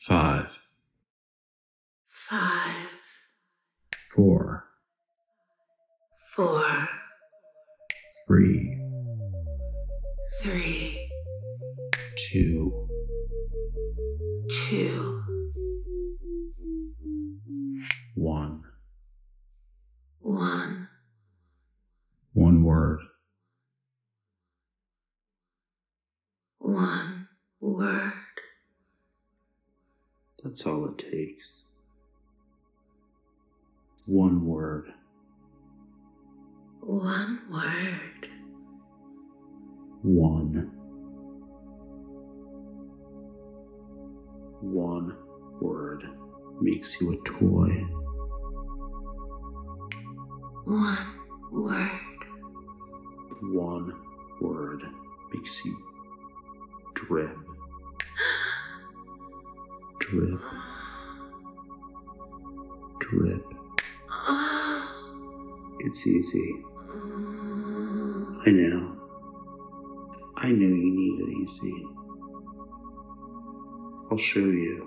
5, 5, 4, 4, 3, 3, 2, 2, 1. 1. One word. 1 word. That's all it takes. One word. 1 word. One word makes you a toy. 1 word. One word makes you drip. Drip. Drip. It's easy. I know. I knew you needed easy. I'll show you.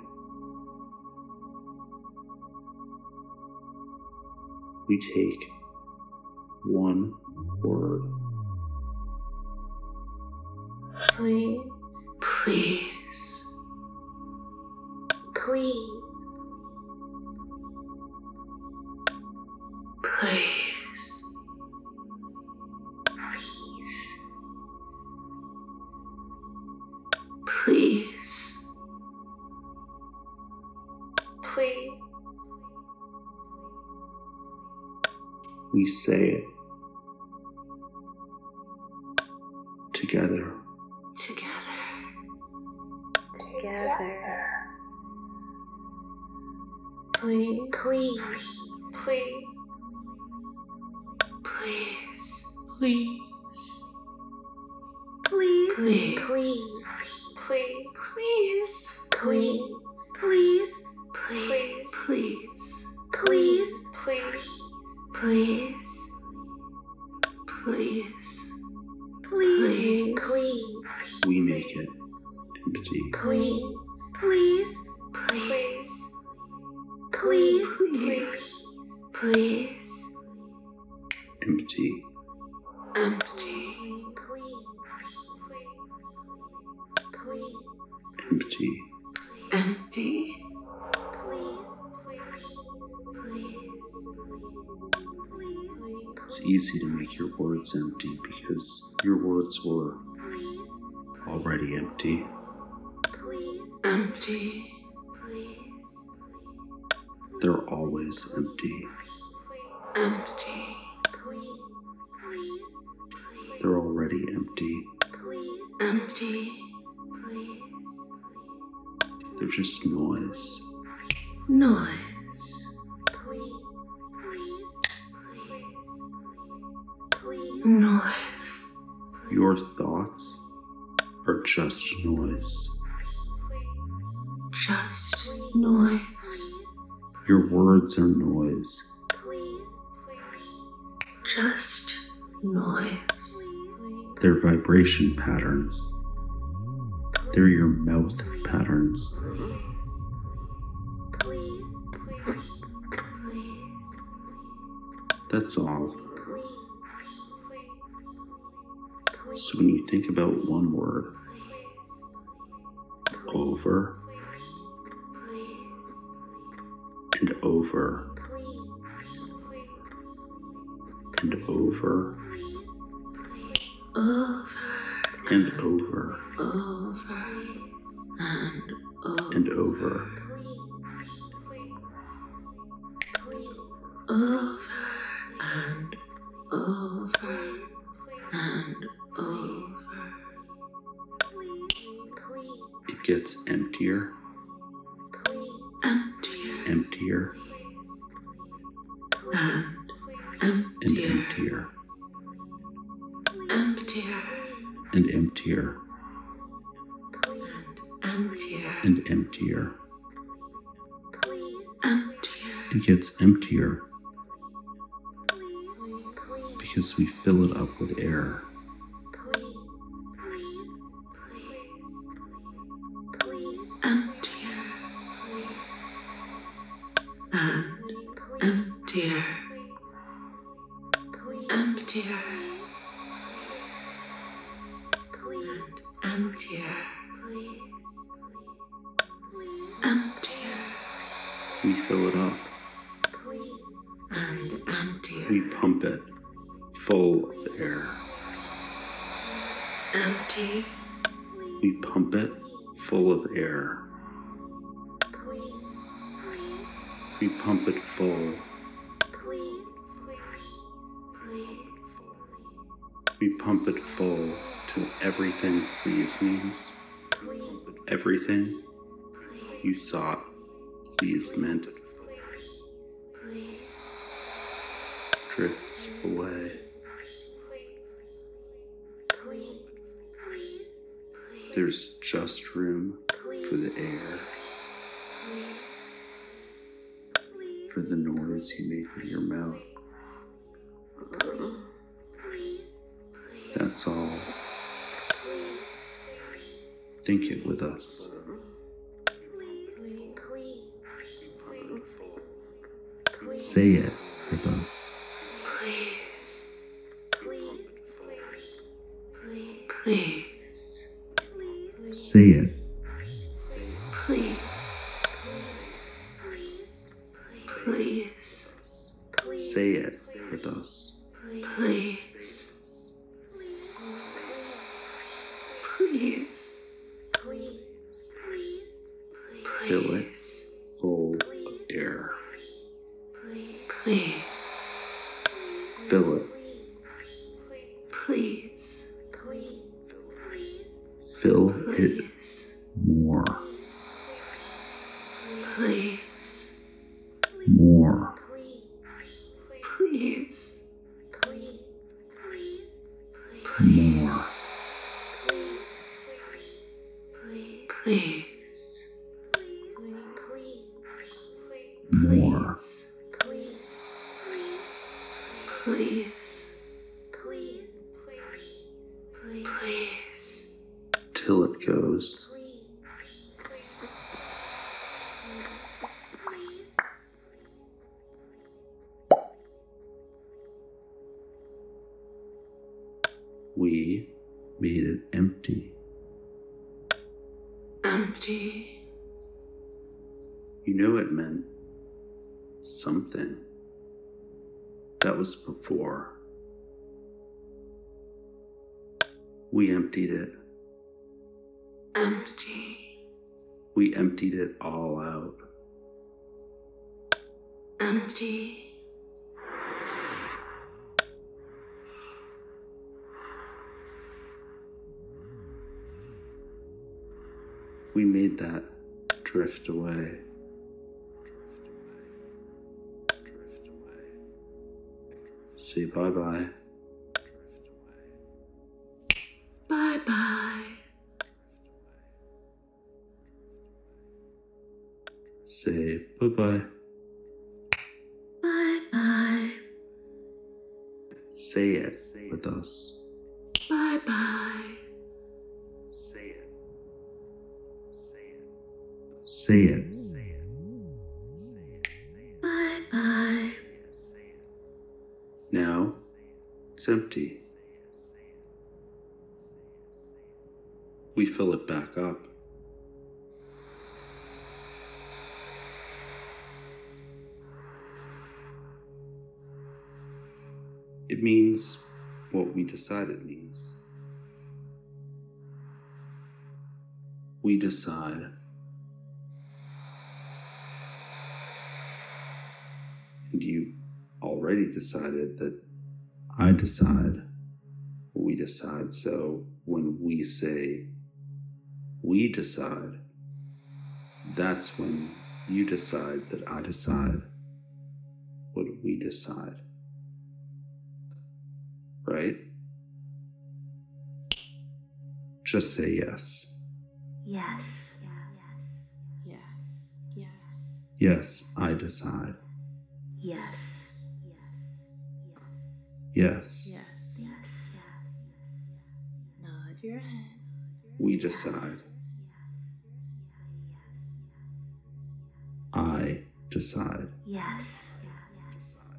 We take one word. Please. Please. Please. Please. Please. Please. We say it together. Together. Please. Please. Please. Please. Please. Please. Please. Please. Please. Please. Please. Please. Please. Please. Please. Please. Please. Please. Please. We make it empty. Please. Please. Please. Please. Please. Please. Empty. Empty. Empty. Empty. It's easy to make your words empty because your words were already empty. Empty. They're always empty. Empty. They're already empty. Empty. They're just noise. Noise. Noise. Your thoughts are just noise. Just noise. Your words are noise. Just noise. They're vibration patterns. They're your mouth patterns. That's all. So when you think about one word, over and over and over Over and over over and over and over, over and over and over. it gets emptier, Emptier emptier, and and emptier. emptier, Emptier and emptier, and emptier. and emptier. Emptier. It gets emptier because we fill it up with air. Emptier. Emptier. Emptier. And emptier. Emptier. We fill it up. And emptier. We pump it full of air. Empty. We pump it full of air. We pump it full. We pump it full till everything please means. Everything you thought please meant drifts away. There's just room for the air, for the noise you make with your mouth. That's all. Think it with us. Say it with us. Please. Please. Say it. Please. Please. Say it with us. Please. Please. Fill it full of air. Please. Fill it. Please. Fill it Please. more. Please. More. Please. More. Please. More. Please. Please. Till it goes. We made it empty. Empty. You know it meant something. That was before. We emptied it. Empty. We emptied it all out. Empty. We made that drift away. Say bye-bye. Bye-bye. Say bye-bye. Bye-bye. Say it with us. Bye-bye. Say it. Say it. Bye-bye. Now it's empty. We fill it back up. It means what we decide it means. We decide. And you already decided that I decide. We decide. So when we say we decide, that's when you decide that I decide what we decide. Right? Just say yes. Yes. Yes. Yes. Yes, I decide. Yes. Yes, Yes. Yes. Nod your head. we decide. I decide. Yes.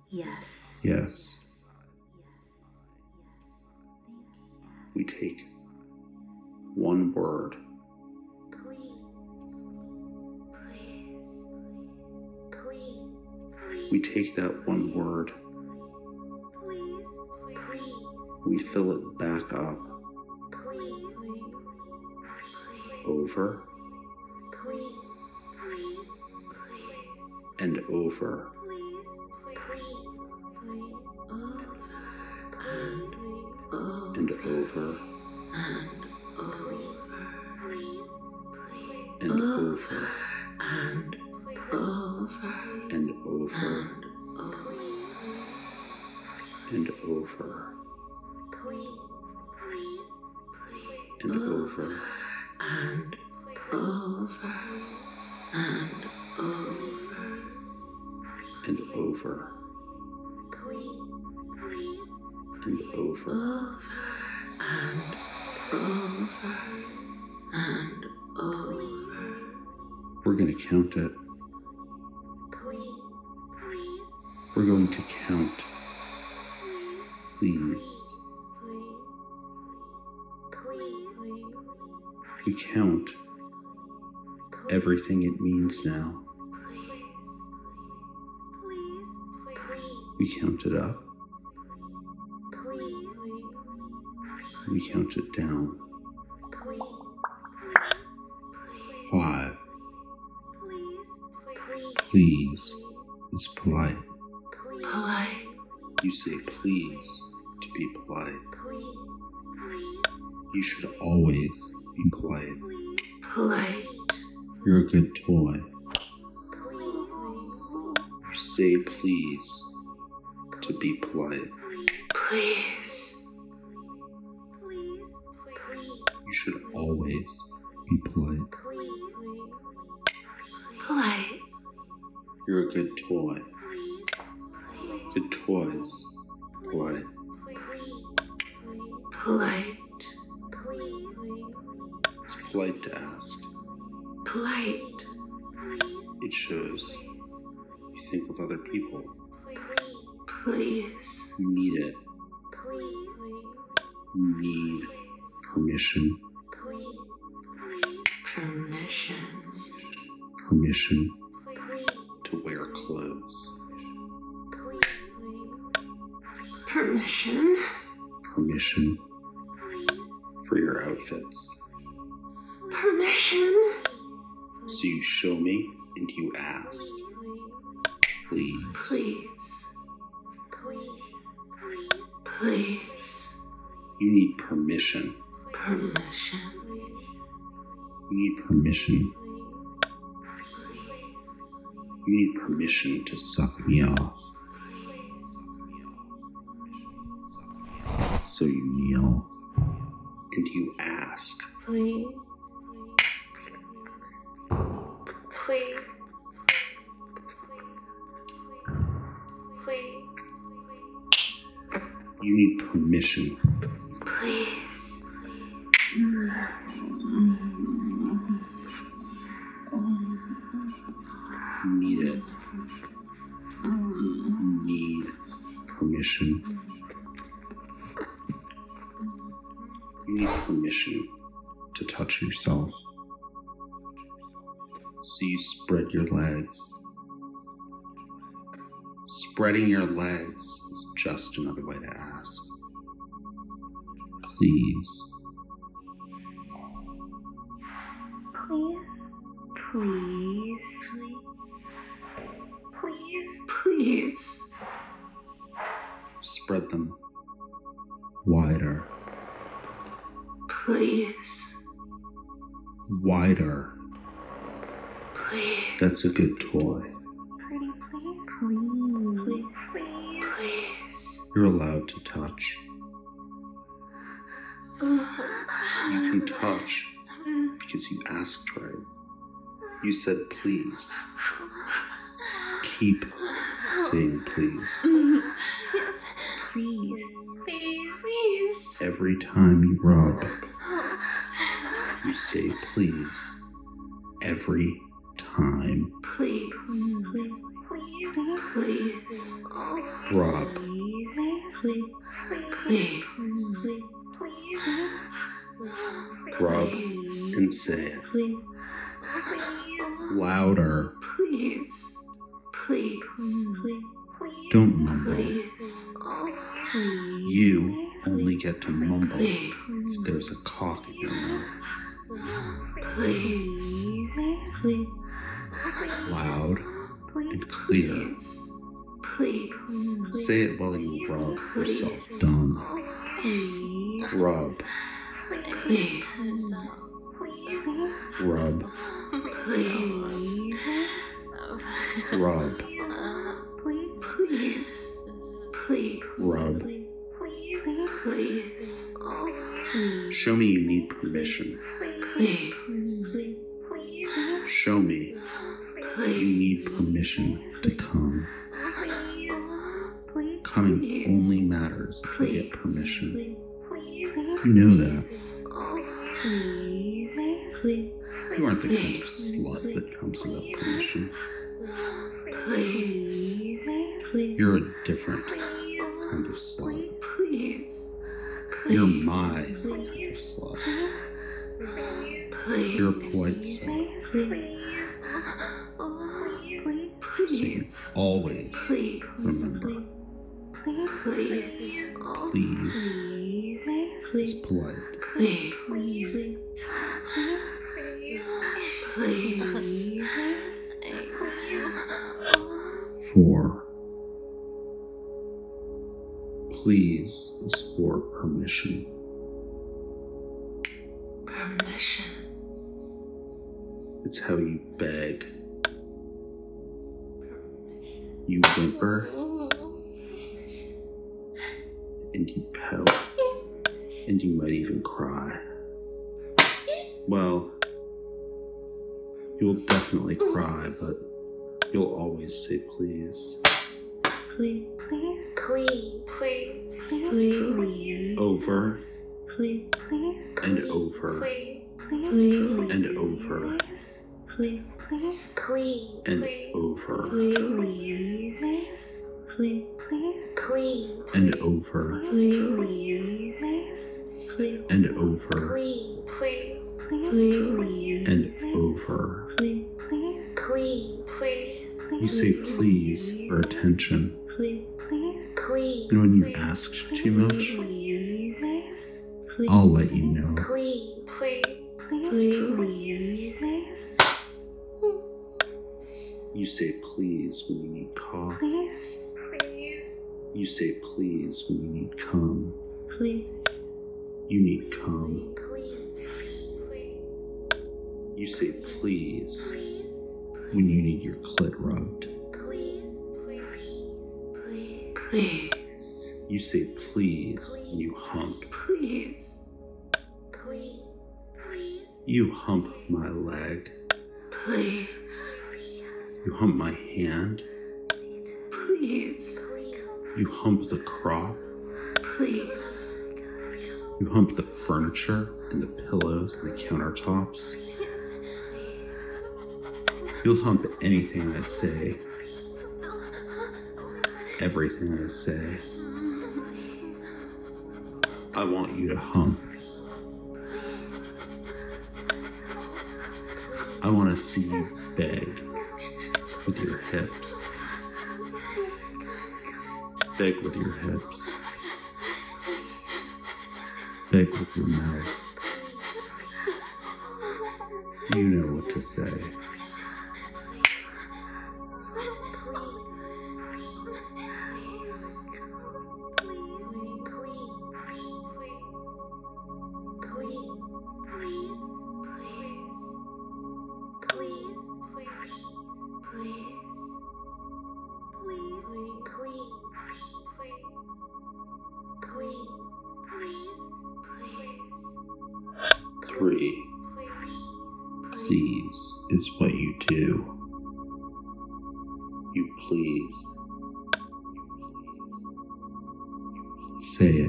Yes. Yes. We take one word. We take that one word. We fill it back up. Over. And over. And over. And over. And over. And over. And over. And over. And over. And over. And over. And over. And over. We're going to count it. We're going to count. Please. We count everything it means now. We count it up. We count it down. 5. Please is polite. Polite. You say please to be polite. You should always be polite. Polite. You're a good toy. You say please to be polite. Please. You should always be polite. Polite. You're a good toy. Good toys. Polite. Polite. It's polite to ask. Polite. It shows you think of other people. Please. You need it. You need permission. Permission. Permission to wear clothes. Permission. Permission for your outfits. Permission. So you show me and you ask. Please. Please. Please. You need permission. Permission. You need permission. You need permission to suck me off. So you kneel and you ask. Please. Please. Please. You need permission. Please. You need it. You need permission. You need permission to touch yourself. So you spread your legs. Spreading your legs is just another way to ask. Please. Please. Please. Please. Please. Spread them wider. Please. Wider. Please. That's a good toy. Pretty please. Please. Please. Please. You're allowed to touch. You can touch because you asked right. You said please. Keep saying please. Yes. Please. Please. Please. Every time you rub, you say please. Every time. Please. Please. Rob, Please. rub and say it. Louder. Please. Please. Don't mumble. Please. You only get to mumble. Please. There's a cock in your mouth. Please. Loud and clear. Please. Say it while you rub yourself. Done. Rub, Please. rub, Please. rub, Please. Please. rub. Please. Show me you need permission. Please. Show me you Please. need permission to come. Coming only matters if you get permission. You know that. You aren't the kind of slut that comes without permission. Please. You're a different kind of slut. Please. You're my kind of slut. Please. You're a polite slut. So you always Please. remember, Please. please is polite. Please. Please. 4. Please is for permission. Permission. It's how you beg. You whimper and you pout and you might even cry. Well, you'll definitely cry, but you'll always say please. Please. Over Please. and over Please. and over Please. and over And and over Please. and over and over. You say please for attention. And when you ask too much, I'll let you know. You say please when you need cough. You say please when you need cum. You need cum. You say please when you need your clit rubbed. Please. You say please when you hump. Please. You hump my leg. Please. You hump my hand. Please. You hump the crop. Please. You hump the furniture and the pillows and the countertops. You'll hump anything I say. Everything I say. I want you to hump. I want to see you beg with your hips. Beg with your hips. Beg with your mouth. You know what to say. Three. Please is what you do. You please. Say it.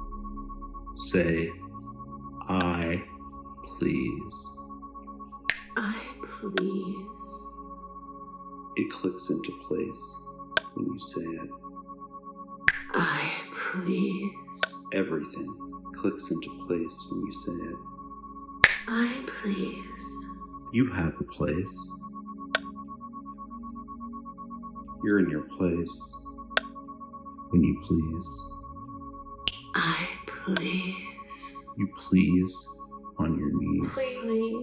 Say, I please. I please. It clicks into place when you say it. I please. Everything clicks into place when you say it. I please. You have a place. You're in your place when you please. I please. You please on your knees. Please.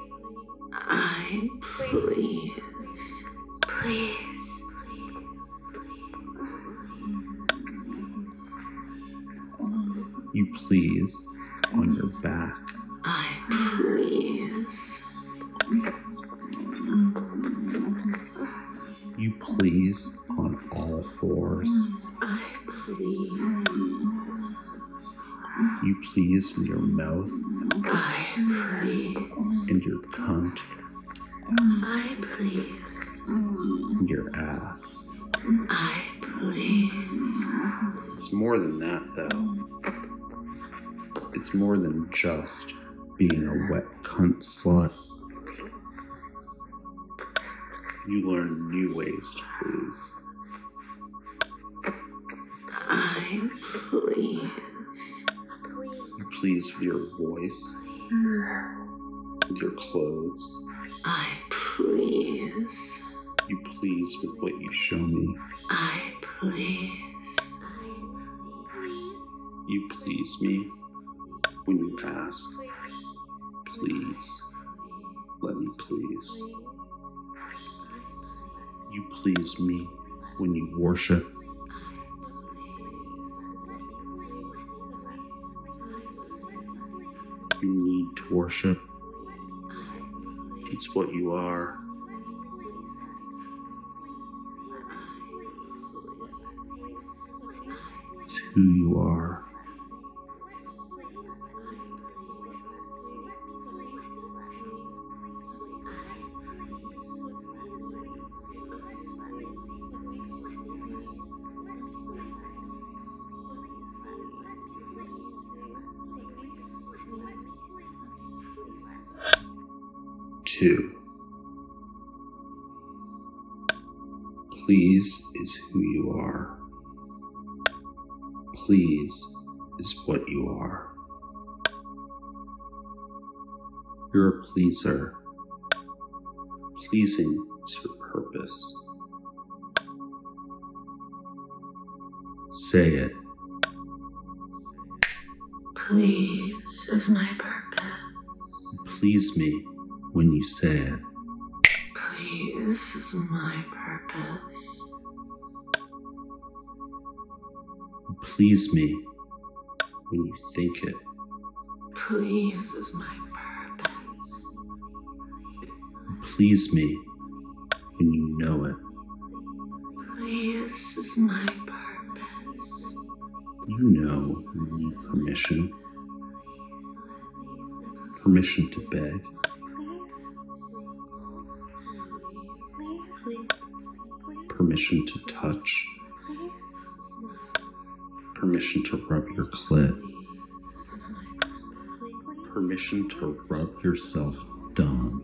I please. Please. You please on your back. I please. You please on all fours. I please. You please in your mouth I please. and your cunt I please. and your ass. I please. It's more than that, though. It's more than just being a wet cunt slut. You learn new ways to please. I please. You please with your voice, with your clothes. I please. You please with what you show me. I please. You please me when you ask, please, let me please. You please me when you worship. You need to worship. It's what you are. It's who you are. Two. Please is who you are. Please is what you are. You're a pleaser. Pleasing is your purpose. Say it. Please is my purpose. Please me when you say it. Please is my purpose. Please me when you think it. Please is my purpose. Please me when you know it. Please is my purpose. You know you need permission. Permission to beg. Permission to touch. Permission to rub your clit. Permission to rub yourself dumb.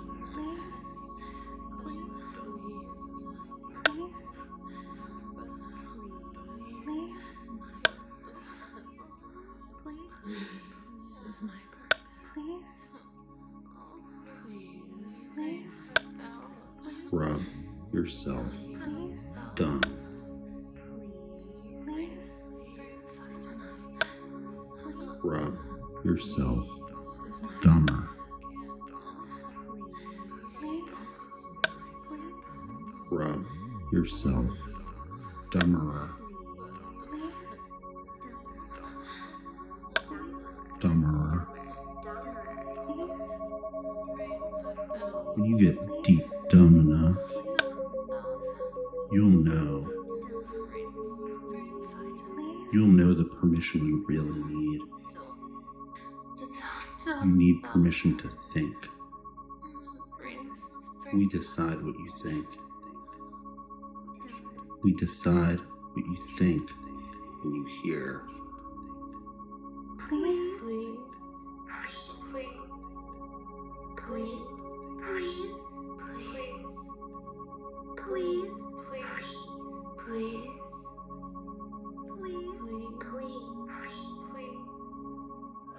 Rub yourself dumb. Rub yourself dumber. Rub yourself dumberer. Dumberer. When you get deep dumb enough, you'll know. You'll know the permission you really need. You need permission to think. We decide what you think. We decide what you think when you hear. Please. Please. Please.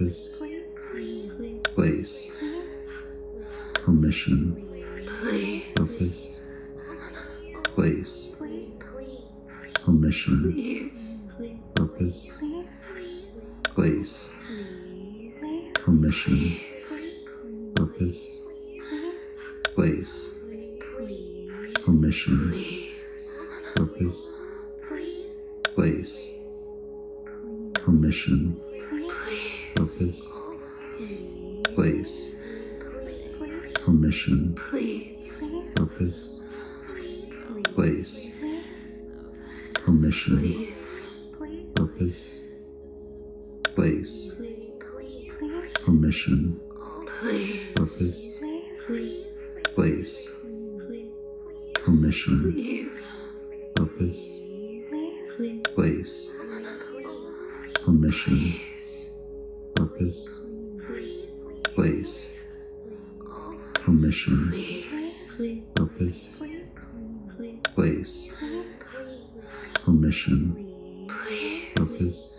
purpose, place, permission, Please. purpose, place, permission, Please. purpose, place, permission, purpose, place, permission, Please. purpose, place, permission, purpose, place, permission, Please. purpose, place, permission, Please. purpose, place, permission, Please. purpose, place, permission, Please. purpose, place, permission, purpose, place, permission, purpose, place, permission, purpose,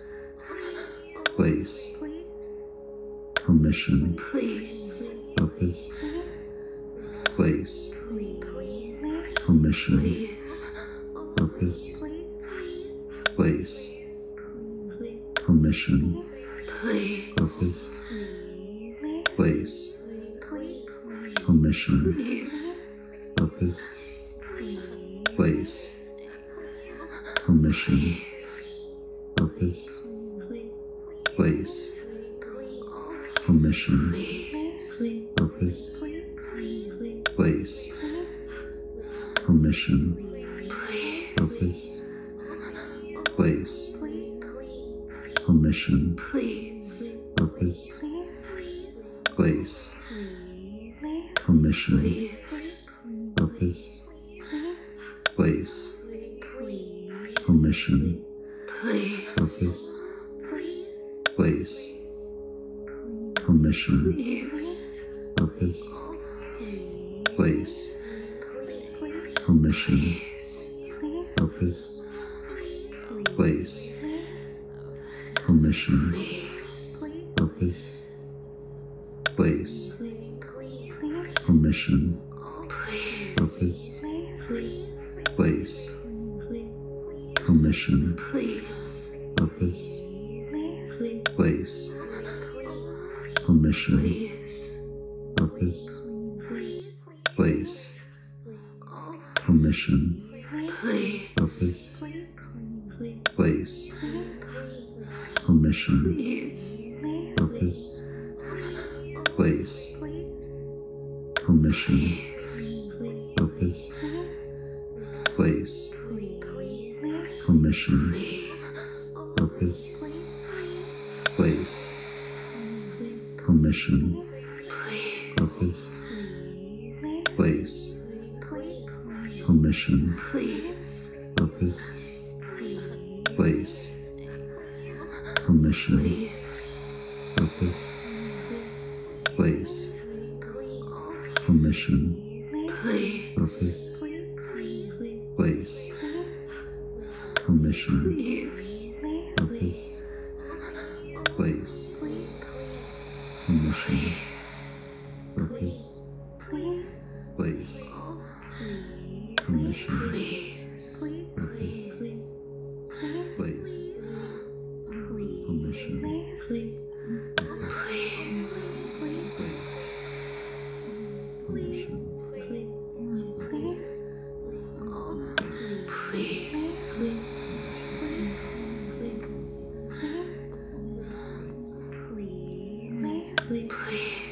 place, permission, Please. purpose, place, permission, Please. purpose, place, permission, Please. purpose, place, permission, Please. purpose, place, permission, purpose, place, permission, Please. purpose, place, permission, purpose, place, permission, Please. purpose, place, permission, Please. purpose, place, permission, Please. purpose, place, permission, Please. purpose, place, permission, purpose, place, permission, purpose, place, permission, purpose, place, permission, Please. purpose, place, permission, Please. purpose, place, permission, Please. purpose, place, permission, Please. purpose, place, permission, purpose, place, permission, purpose, place, permission, purpose, place, permission, Please. purpose, place, permission, Please. purpose, place, permission, Please. purpose, place, permission, Please. purpose, place, permission, purpose, place, permission, Please. purpose, place, permission, Please. permission, Please. Please.